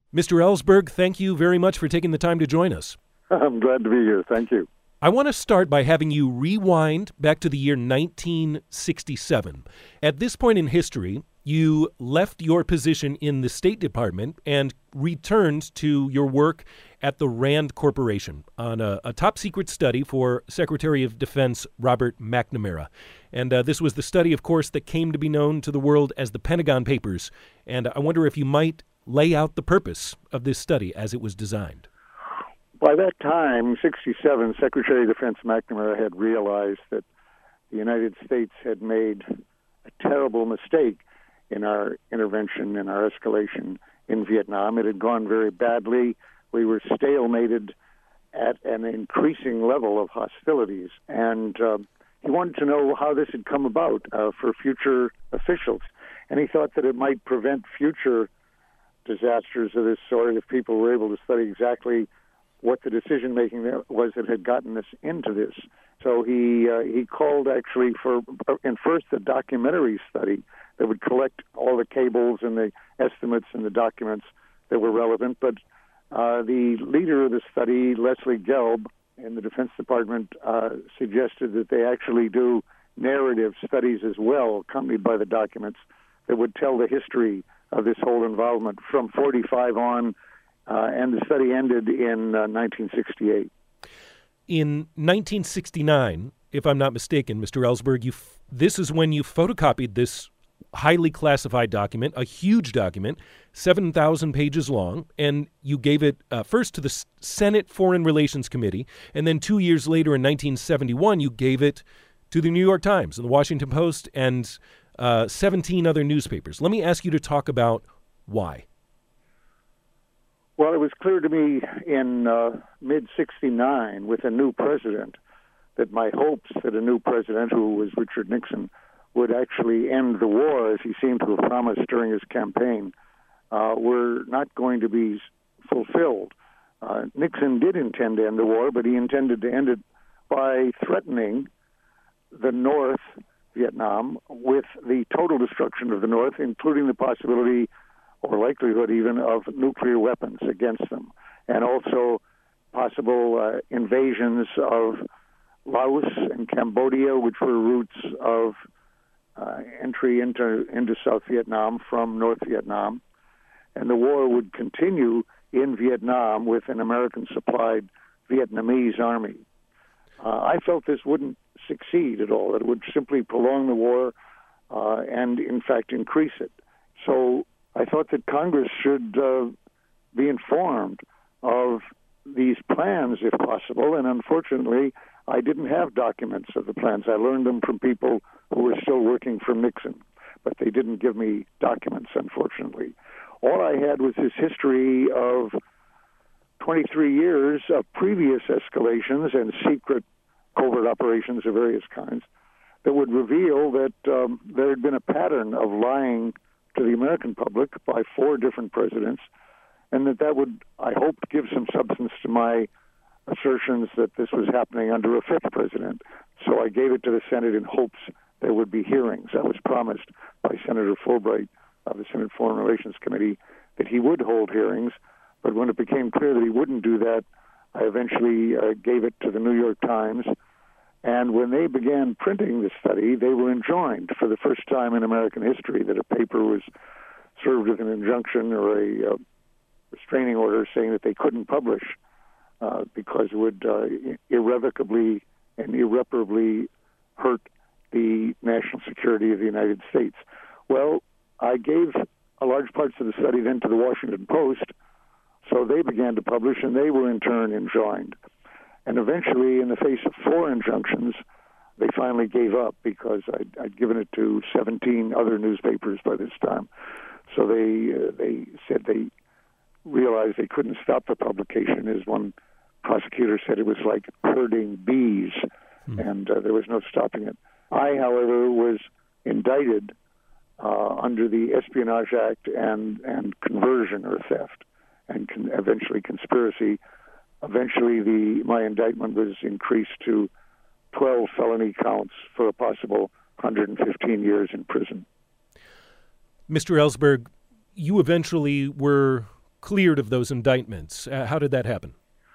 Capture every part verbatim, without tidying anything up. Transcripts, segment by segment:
Mister Ellsberg, thank you very much for taking the time to join us. I'm glad to be here. Thank you. I want to start by having you rewind back to the year nineteen sixty-seven. At this point in history, you left your position in the State Department and returned to your work at the Rand Corporation on a, a top-secret study for Secretary of Defense Robert McNamara. And uh, this was the study, of course, that came to be known to the world as the Pentagon Papers. And I wonder if you might lay out the purpose of this study as it was designed. By that time, sixty-seven, Secretary of Defense McNamara had realized that the United States had made a terrible mistake in our intervention, in our escalation in Vietnam. It had gone very badly. We were stalemated at an increasing level of hostilities. And uh, he wanted to know how this had come about uh, for future officials. And he thought that it might prevent future disasters of this sort if people were able to study exactly what the decision-making was that had gotten us into this. So he uh, he called actually for, and first, a documentary study that would collect all the cables and the estimates and the documents that were relevant. But uh, the leader of the study, Leslie Gelb, in the Defense Department, uh, suggested that they actually do narrative studies as well, accompanied by the documents, that would tell the history of this whole involvement from forty-five on, uh, and the study ended in uh, nineteen sixty-eight. In nineteen sixty-nine, if I'm not mistaken, Mister Ellsberg, you f- this is when you photocopied this highly classified document, a huge document, seven thousand pages long, and you gave it uh, first to the S- Senate Foreign Relations Committee, and then two years later in nineteen seventy-one, you gave it to the New York Times and the Washington Post and uh, seventeen other newspapers. Let me ask you to talk about why. Well, it was clear to me in uh, mid sixty-nine, with a new president, that my hopes that a new president, who was Richard Nixon, would actually end the war, as he seemed to have promised during his campaign, uh, were not going to be fulfilled. Uh, Nixon did intend to end the war, but he intended to end it by threatening the North, Vietnam, with the total destruction of the North, including the possibility or likelihood even of nuclear weapons against them, and also possible uh, invasions of Laos and Cambodia, which were routes of uh, entry into, into South Vietnam from North Vietnam. And the war would continue in Vietnam with an American-supplied Vietnamese army. Uh, I felt this wouldn't succeed at all. It would simply prolong the war uh, and, in fact, increase it. So I thought that Congress should uh, be informed of these plans, if possible, and unfortunately, I didn't have documents of the plans. I learned them from people who were still working for Nixon, but they didn't give me documents, unfortunately. All I had was this history of twenty-three years of previous escalations and secret covert operations of various kinds that would reveal that um, there had been a pattern of lying to the American public by four different presidents, and that that would, I hope, give some substance to my assertions that this was happening under a fifth president. So I gave it to the Senate in hopes there would be hearings. I was promised by Senator Fulbright of the Senate Foreign Relations Committee that he would hold hearings, but when it became clear that he wouldn't do that, I eventually uh, gave it to the New York Times. And when they began printing the study, they were enjoined for the first time in American history that a paper was served with an injunction or a uh, restraining order saying that they couldn't publish uh, because it would uh, irrevocably and irreparably hurt the national security of the United States. Well, I gave a large parts of the study then to the Washington Post, so they began to publish, and they were in turn enjoined. And eventually, in the face of four injunctions, they finally gave up because I'd, I'd given it to seventeen other newspapers by this time. So they uh, they said they realized they couldn't stop the publication. As one prosecutor said, it was like herding bees, hmm. and uh, there was no stopping it. I, however, was indicted uh, under the Espionage Act and, and conversion or theft, and con- eventually conspiracy. Eventually, the my indictment was increased to twelve felony counts for a possible one hundred fifteen years in prison. Mister Ellsberg, you eventually were cleared of those indictments? Uh, how did that happen?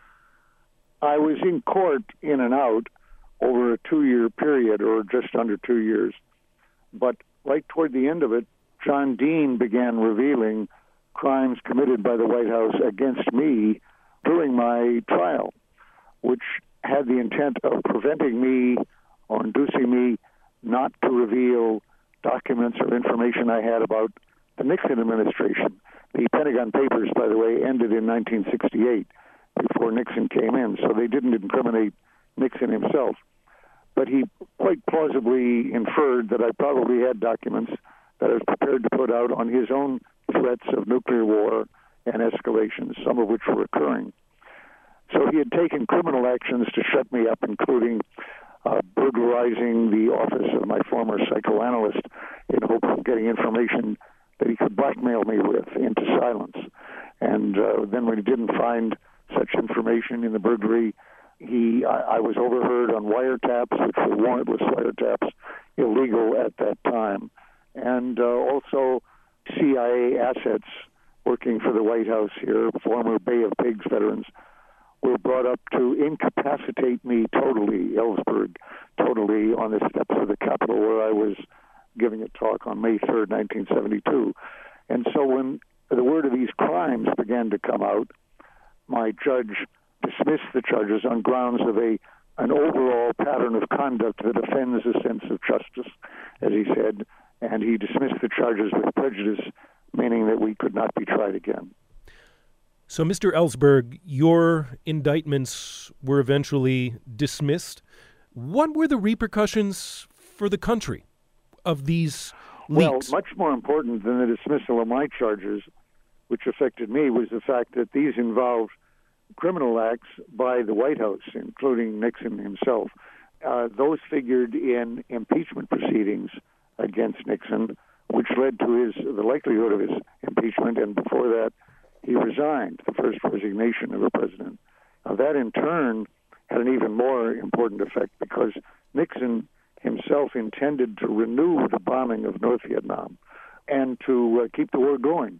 I was in court in and out over a two-year period, or just under two years. But right toward the end of it, John Dean began revealing crimes committed by the White House against me during my trial, which had the intent of preventing me or inducing me not to reveal documents or information I had about the Nixon administration. The Pentagon Papers, by the way, ended in nineteen sixty-eight, before Nixon came in, so they didn't incriminate Nixon himself. But he quite plausibly inferred that I probably had documents that I was prepared to put out on his own threats of nuclear war and escalations, some of which were occurring. So he had taken criminal actions to shut me up, including uh, burglarizing the office of my former psychoanalyst in hope of getting information that he could blackmail me with into silence. And uh, then when he didn't find such information in the burglary, he I, I was overheard on wiretaps, which were warrantless wiretaps, illegal at that time. And uh, also C I A assets working for the White House here, former Bay of Pigs veterans, were brought up to incapacitate me totally, Ellsberg, totally, on the steps of the Capitol where I was giving a talk on May third, nineteen seventy-two. And so when the word of these crimes began to come out, my judge dismissed the charges on grounds of a an overall pattern of conduct that offends a sense of justice, as he said, and he dismissed the charges with prejudice, meaning that we could not be tried again. So, Mister Ellsberg, your indictments were eventually dismissed. What were the repercussions for the country of these leaks? Well, much more important than the dismissal of my charges, which affected me, was the fact that these involved criminal acts by the White House, including Nixon himself. Uh, those figured in impeachment proceedings against Nixon, which led to his the likelihood of his impeachment, and before that, he resigned, the first resignation of a president. Now, that in turn had an even more important effect because Nixon himself intended to renew the bombing of North Vietnam and to uh, keep the war going.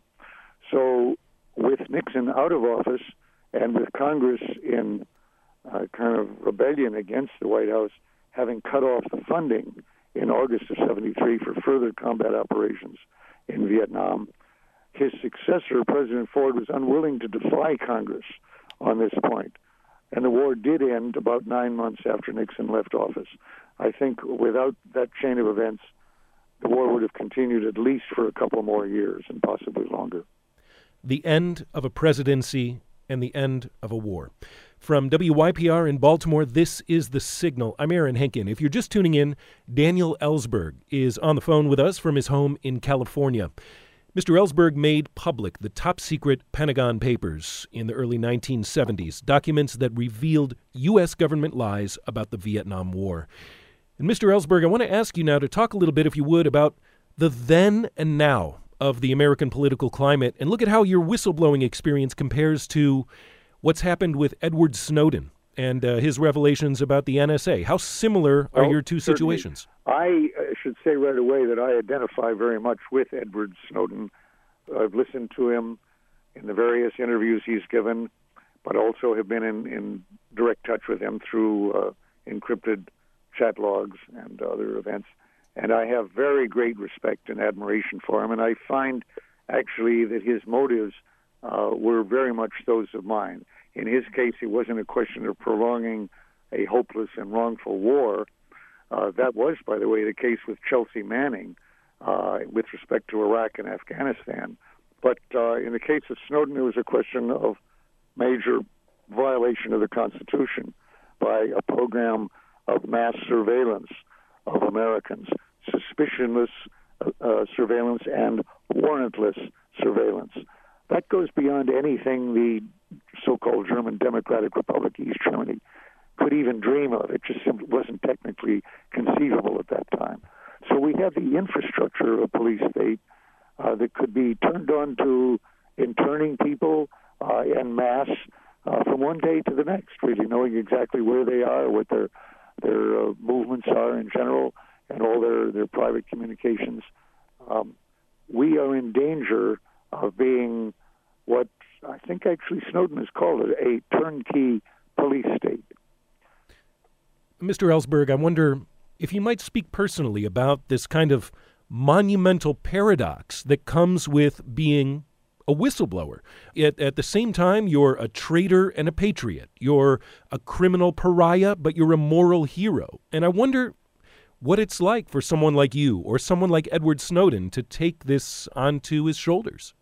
So with Nixon out of office and with Congress in uh, kind of rebellion against the White House, having cut off the funding in August of seventy-three for further combat operations in Vietnam, his successor, President Ford, was unwilling to defy Congress on this point. And the war did end about nine months after Nixon left office. I think without that chain of events, the war would have continued at least for a couple more years and possibly longer. The end of a presidency and the end of a war. From W Y P R in Baltimore, this is The Signal. I'm Aaron Henkin. If you're just tuning in, Daniel Ellsberg is on the phone with us from his home in California. Mister Ellsberg made public the top-secret Pentagon Papers in the early nineteen seventies, documents that revealed U S government lies about the Vietnam War. And Mister Ellsberg, I want to ask you now to talk a little bit, if you would, about the then and now of the American political climate, and look at how your whistleblowing experience compares to what's happened with Edward Snowden and uh, his revelations about the N S A. How similar are well, your two certainly. situations? I uh, should say right away that I identify very much with Edward Snowden. I've listened to him in the various interviews he's given, but also have been in, in direct touch with him through uh, encrypted chat logs and other events. And I have very great respect and admiration for him, and I find actually that his motives uh, were very much those of mine. In his case, it wasn't a question of prolonging a hopeless and wrongful war. Uh, that was, by the way, the case with Chelsea Manning uh, with respect to Iraq and Afghanistan. But uh, in the case of Snowden, it was a question of major violation of the Constitution by a program of mass surveillance of Americans, suspicionless uh, uh, surveillance and warrantless surveillance. That goes beyond anything the so-called German Democratic Republic, East Germany, could even dream of. It just simply wasn't technically conceivable at that time. So we have the infrastructure of a police state uh, that could be turned on to interning people uh, en masse uh, from one day to the next, really knowing exactly where they are, what their their uh, movements are in general, and all their, their private communications. Um, we are in danger of being what I think actually Snowden has called it a turnkey police state. Mister Ellsberg, I wonder if you might speak personally about this kind of monumental paradox that comes with being a whistleblower. At, at the same time, you're a traitor and a patriot. You're a criminal pariah, but you're a moral hero. And I wonder what it's like for someone like you or someone like Edward Snowden to take this onto his shoulders.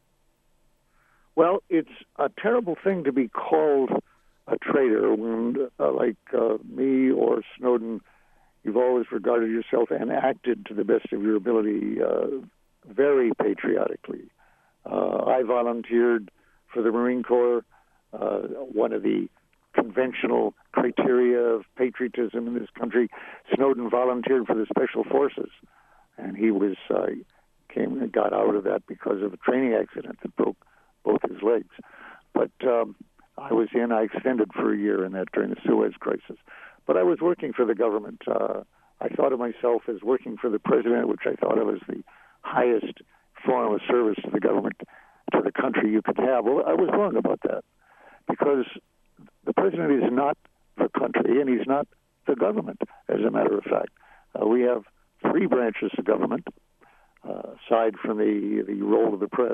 Well, it's a terrible thing to be called a traitor when, uh, like uh, me or Snowden, you've always regarded yourself and acted to the best of your ability uh, very patriotically. Uh, I volunteered for the Marine Corps. Uh, one of the conventional criteria of patriotism in this country. Snowden volunteered for the Special Forces, and he was uh, came and got out of that because of a training accident that broke both his legs. But um, I was in. I extended for a year in that during the Suez Crisis. But I was working for the government. Uh, I thought of myself as working for the president, which I thought of as the highest form of service to the government, to the country you could have. Well, I was wrong about that, because the president is not the country, and he's not the government, as a matter of fact. Uh, we have three branches of government, uh, aside from the, the role of the press.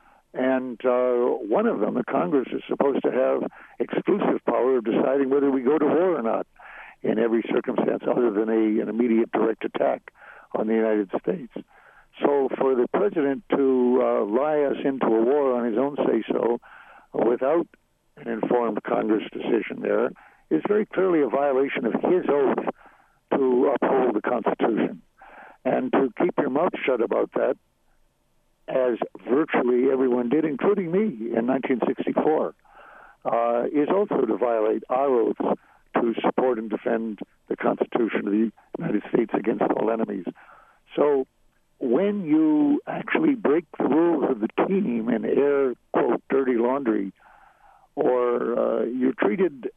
And uh, one of them, the Congress, is supposed to have exclusive power of deciding whether we go to war or not in every circumstance other than a, an immediate direct attack on the United States. So for the president to uh, lie us into a war on his own say-so without an informed Congress decision there is very clearly a violation of his oath to uphold the Constitution. And to keep your mouth shut about that, as virtually everyone did, including me in nineteen sixty-four, uh, is also to violate our oaths to support and defend the Constitution of the United States against all enemies. So when you actually break the rules of the team and air, quote, dirty laundry, or uh, you're treated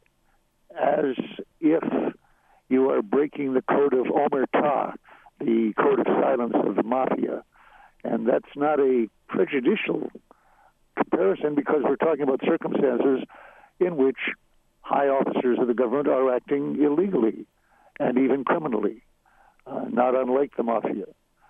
as if you are breaking the code of Omerta, the code of silence of the mafia. And that's not a prejudicial comparison, because we're talking about circumstances in which high officers of the government are acting illegally and even criminally, uh, not unlike the mafia.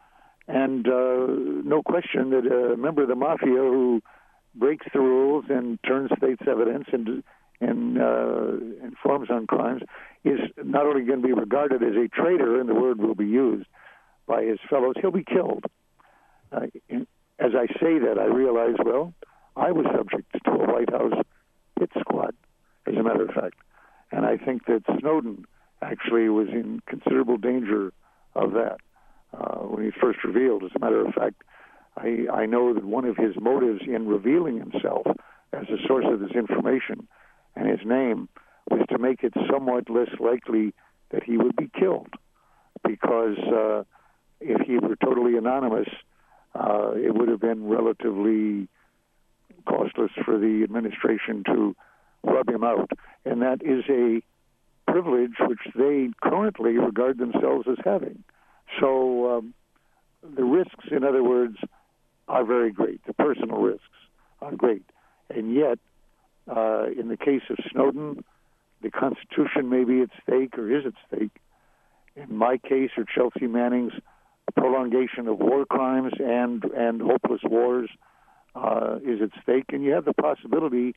And uh, no question that a member of the mafia who breaks the rules and turns state's evidence and, and uh, informs on crimes is not only going to be regarded as a traitor, and the word will be used by his fellows, he'll be killed. Uh, in, as I say that, I realize, well, I was subject to a White House hit squad, as a matter of fact. And I think that Snowden actually was in considerable danger of that uh, when he first revealed. As a matter of fact, I, I know that one of his motives in revealing himself as a source of this information and his name was to make it somewhat less likely that he would be killed. Because uh, if he were totally anonymous, uh, it would have been relatively costless for the administration to rub him out. And that is a privilege which they currently regard themselves as having. So um, the risks, in other words, are very great. The personal risks are great. And yet, uh, in the case of Snowden, the Constitution may be at stake or is at stake. In my case, or Chelsea Manning's, prolongation of war crimes and, and hopeless wars uh, is at stake. And you have the possibility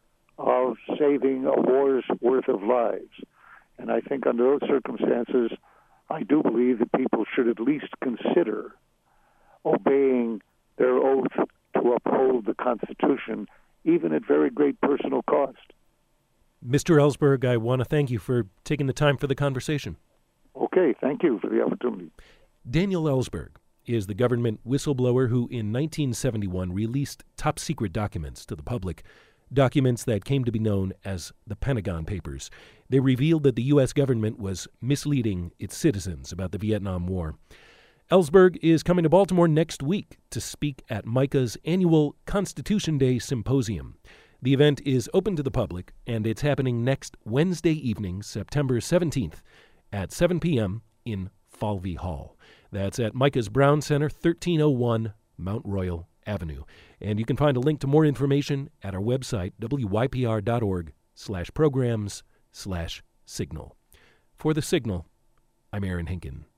of saving a war's worth of lives. And I think under those circumstances, I do believe that people should at least consider obeying their oath to uphold the Constitution, even at very great personal cost. Mister Ellsberg, I want to thank you for taking the time for the conversation. Okay, thank you for the opportunity. Daniel Ellsberg is the government whistleblower who in nineteen seventy-one released top-secret documents to the public, documents that came to be known as the Pentagon Papers. They revealed that the U S government was misleading its citizens about the Vietnam War. Ellsberg is coming to Baltimore next week to speak at MICA's annual Constitution Day Symposium. The event is open to the public, and it's happening next Wednesday evening, September seventeenth, at seven p.m. in Falvey Hall. That's at MICA's Brown Center, thirteen oh one Mount Royal Avenue. And you can find a link to more information at our website, w y p r dot org slash programs slash signal. For The Signal, I'm Aaron Hinken.